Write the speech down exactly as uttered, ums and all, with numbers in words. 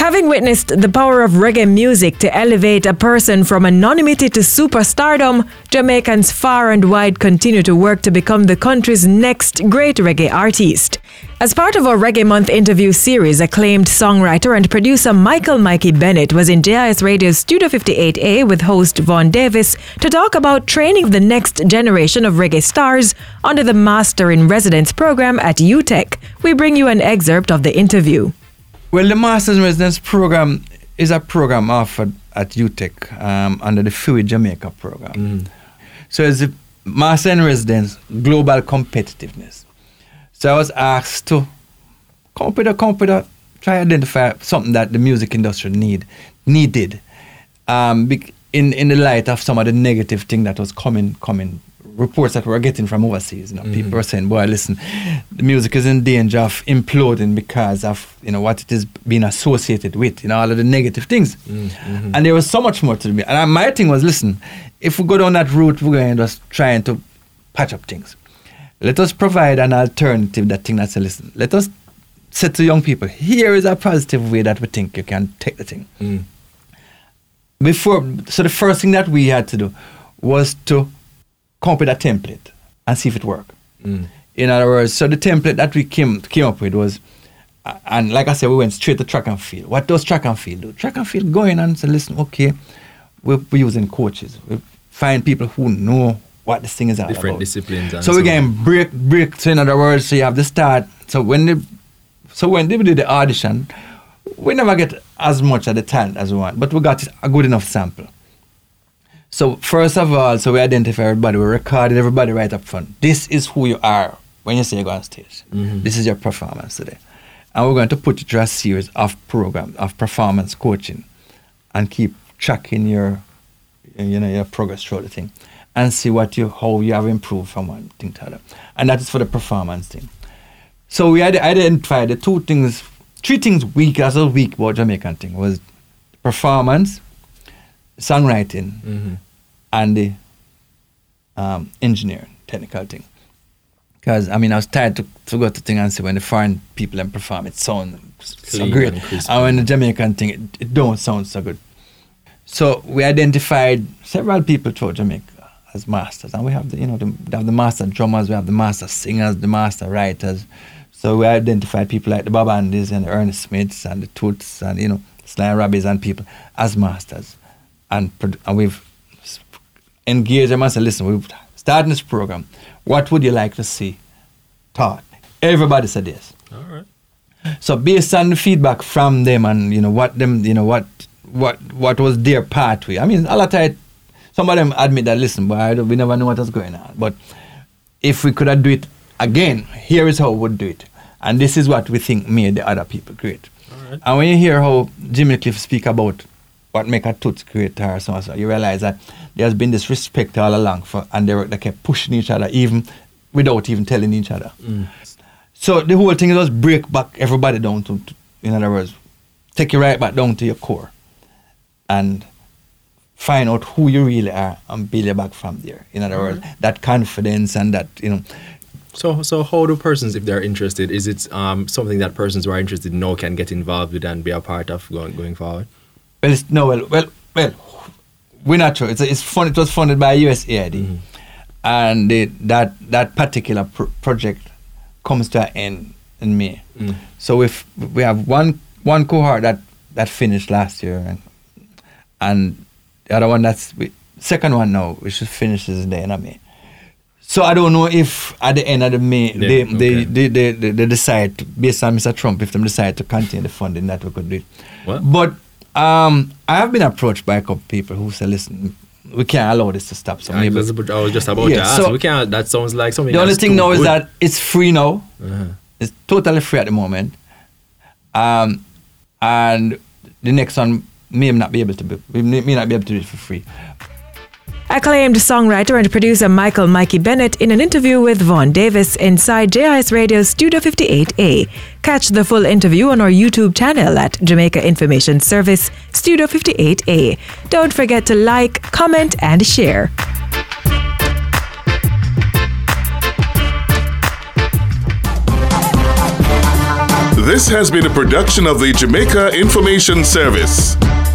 Having witnessed the power of reggae music to elevate a person from anonymity to superstardom, Jamaicans far and wide continue to work to become the country's next great reggae artist. As part of our Reggae Month interview series, acclaimed songwriter and producer Michael Mikey Bennett was in J I S Radio's Studio fifty-eight A with host Vaughn Davis to talk about training the next generation of reggae stars under the Master in Residence program at U T E C. We bring you an excerpt of the interview. Well, the Masters in Residence program is a program offered at U T E C um, under the Fluid Jamaica program. Mm. So it's the Master in Residence Global Competitiveness. So I was asked to come up with a, come up with a, try to identify something that the music industry need, needed um, in, in the light of some of the negative thing that was coming, coming reports that we were getting from overseas. You know, mm-hmm. People were saying, boy, listen, the music is in danger of imploding because of, you know, what it is being associated with, you know, all of the negative things. Mm-hmm. And there was so much more to me. And my thing was, listen, if we go down that route, we're going to just trying to patch up things. Let us provide an alternative, that thing that's a listen. Let us say to young people, here is a positive way that we think you can take the thing. Mm. Before, so the first thing that we had to do was to come up with a template and see if it worked. Mm. In other words, so the template that we came came up with was, uh, and like I said, we went straight to track and field. What does track and field do? Track and field go in and say, listen, okay, we're, we're using coaches. We find people who know what this thing is all different about. disciplines. And so we can break, break. So in other words, so you have the start. So when they, so when they did the audition, we never get as much of the talent as we want, but we got a good enough sample. So first of all, so we identify everybody, we recorded everybody right up front. This is who you are when you say you go on stage. Mm-hmm. This is your performance today. And we're going to put you through a series of programs, of performance coaching, and keep tracking your, you know, your progress through the thing, and see what you, how you have improved from one thing to another. And that is for the performance thing. So we had identified the two things, three things weak, as a weak about Jamaican thing was performance, songwriting, mm-hmm. and the um, engineering, technical thing. Because, I mean, I was tired to, to go to thing and say when the foreign people then perform, it sounds so great. And, and when the Jamaican thing, it, it don't sound so good. So we identified several people throughout Jamaica as masters, and we have the, you know, the, we have the master drummers, we have the master singers, the master writers. So we identified people like the Bob Andys and the Ernest Smiths and the Toots and, you know, Sly Rabbies and people as masters. And, and we've engaged them and said, listen, we've started this program. What would you like to see taught? Everybody said yes. All right. So based on the feedback from them and, you know, what them, you know, what what what was their pathway. I mean, a lot of time, some of them admit that, listen, but I don't, we never know what was going on. But if we could have do it again, here is how we would do it. And this is what we think made the other people great. All right. And when you hear how Jimmy Cliff speak about what make a Toots great or so, so you realize that there's been this respect all along for, and they, were, they kept pushing each other even without even telling each other. Mm. So the whole thing is just break back everybody down to, to, in other words, take you right back down to your core and find out who you really are and build you back from there. In other words, that confidence and that, you know. So so how do persons, if they're interested, is it um, something that persons who are interested in now can get involved with and be a part of going going forward? Well, it's, no, well, well, well, we're not sure. It's, it's fun, it was funded by U S A I D. Mm-hmm. And the, that that particular pr- project comes to an end in May. Mm. So if we have one one cohort that, that finished last year, and, and the other one that's we, second one now, which finishes in the end of May. So I don't know if at the end of the May yeah, they, okay. they, they, they they decide to, based on Mister Trump, if they decide to continue the funding, that we could do it. What? But um, I have been approached by a couple of people who say, listen, we can't allow this to stop. So yeah, maybe, I was just about yeah, to ask. So we can't. That sounds like something. The only thing now good. is that it's free now. Uh-huh. It's totally free at the moment. Um, and the next one may not be able to be, we may not be able to do it for free. Acclaimed songwriter and producer Michael Mikey Bennett in an interview with Vaughn Davis inside J I S Radio's Studio fifty-eight A. Catch the full interview on our YouTube channel at Jamaica Information Service Studio fifty-eight A. Don't forget to like, comment, and share. This has been a production of the Jamaica Information Service.